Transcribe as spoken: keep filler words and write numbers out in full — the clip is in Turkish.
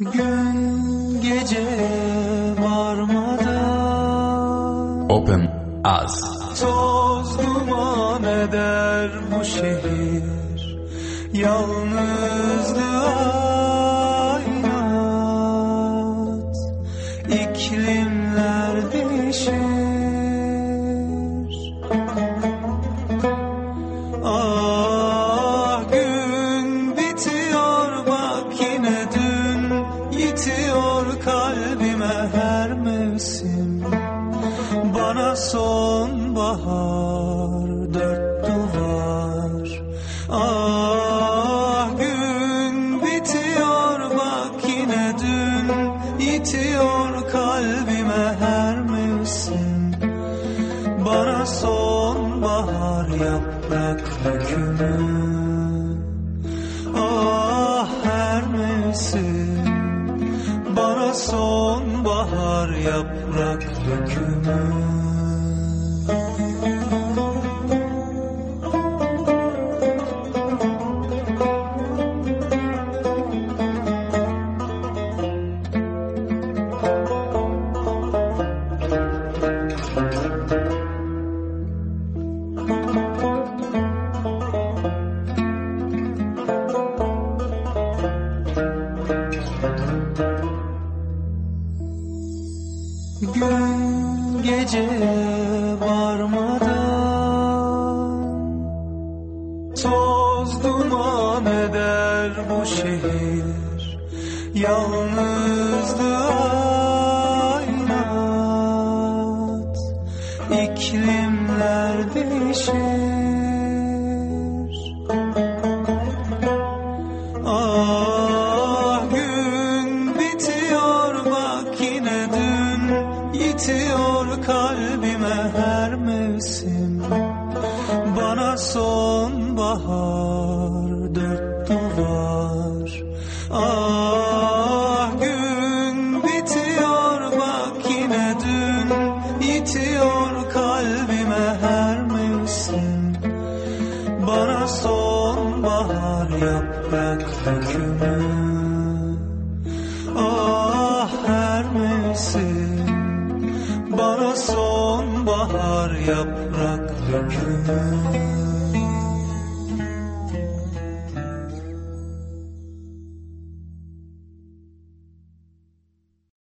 Gün gece varmadan Open Az. Toz duman eder bu şehir, yalnızlığa inat, iklimler değişir. Ah, gün bitiyor bak yine dün, yitiyor kalbime her mevsim. Bana sonbahar dört duvar. Ah, gün bitiyor bak yine dün, yitiyor kalbime her mevsim. Bana sonbahar yaprak dökümü. Ah, her mevsim bana sonbahar yaprak dökümü. Gün gece varmadan toz duman eder bu şehir, yalnızlığa inat, iklimler değişir. Ah, gün bitiyor bak yine dün, yitiyor kalbime her mevsim. Bana sonbahar dört duvar. Ah, gün bitiyor bak yine dün, yitiyor kalbime her mevsim. Bana sonbahar yaprak dökümü. Ah, her mevsim bana sonbahar yaprak dökümü.